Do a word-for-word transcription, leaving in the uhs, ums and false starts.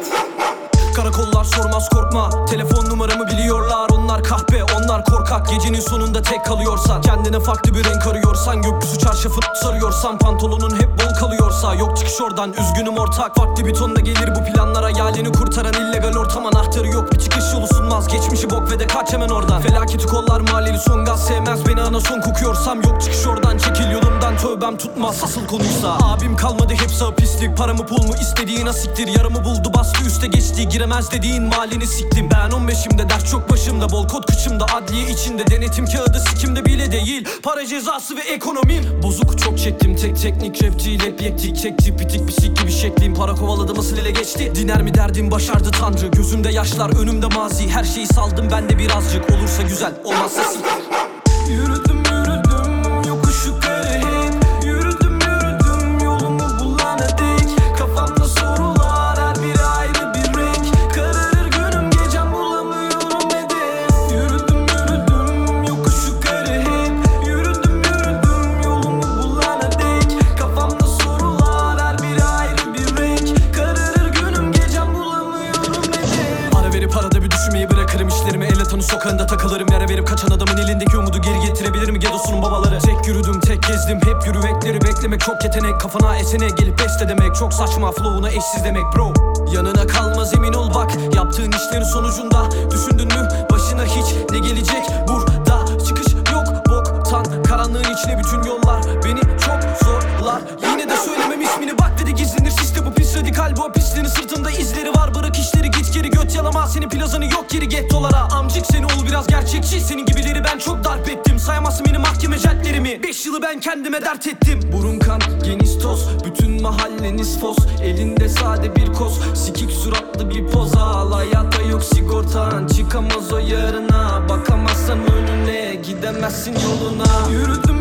Karakollar sormaz korkma, telefon numaramı biliyorlar. Onlar kahpe, onlar korkak. Gecenin sonunda tek kalıyorsan, kendine farklı bir renk arıyorsan, gökyüzü çarşafını sarıyorsan, pantolonun hep bol kalıyorsa, yok çıkış oradan, üzgünüm ortak. Farklı bir tonda gelir bu planlar, hayalini kurtaran illegal ortam. Anahtarı yok, bir çıkış yolu sunmaz, geçmişi bok ve de kaç hemen oradan. Felaketi kollar mahalleli son gaz, sevmez beni ana son kokuyorsam, yok çıkış oradan, çekil yolumdan, tövbem tutmaz asıl konuysa. Abim kalmadı hepsi pislik, paramı pul mu istediğin asiktir. Yaramı buldu bastı üste geçti, giremez dediğin mahalleni siktim. Ben on beşimde dert çok başımda, bol kod kıçımda, adliye içinde, denetim kağıdı sikimde bile değil. Para cezası ve ekonomim bozuk, çok çektim tek teknik rapçiyle hep yettik. Çekti pitik bir sik gibi şeklim, para kovaladı nasıl ele geçti. Diner mi derdim başardı tanrı, gözümde yaşlar önümde mazi. Her şeyi saldım ben de birazcık, olursa güzel olmazsa sik. Yürüdüm yürüdüm yokuş yukarı hep, yürüdüm yürüdüm yolumu bulana dek. Kafamda sorular her biri ayrı bir renk, kararır günüm gecem bulamıyorum hedef. Yürüdüm yürüdüm yokuş yukarı hep, yürüdüm yürüdüm yolumu bulana dek. Kafamda sorular her biri ayrı bir renk, kararır günüm gecem bulamıyorum hedef. Ara verip arada bir düşünmeyi bırakırım, işlerimi elle tanı sokağında takılırım. Yara verip kaçan adamın elindeki umudu geri getirebilir mi Gedosunun babaları? Tek yürüdüm tek gezdim hep, yürüvekleri beklemek çok yetenek. Kafana esene gelip beste demek, çok saçma flow'una eşsiz demek bro. Yanına kalmaz emin ol bak, yaptığın işlerin sonucunda. Düşündün mü başına hiç ne gelecek burada? Çıkış yok boktan, karanlığın içine bütün yollar beni çok zorlar. Yine de söylemem ismini, bak dedi gizlenir siste. Bu pis radikal, bu pisliğinin sırtında izleri var. Bırak işleri git geri, göt yalama, senin plazanı yok geri gettolara. Amcık seni ol biraz gerçekçi, senin gibileri ben çok darp ettim. Sayamazsın benim mahkeme celtlerimi, beş yılı ben kendime dert ettim. Burun kan geniş toz, bütün mahalleniz fos. Elinde sade bir koz, sikik suratlı bir poz. Al hayatta yok sigortan, çıkamaz o yarına. Bakamazsan önüne, gidemezsin yoluna. Yürüdüm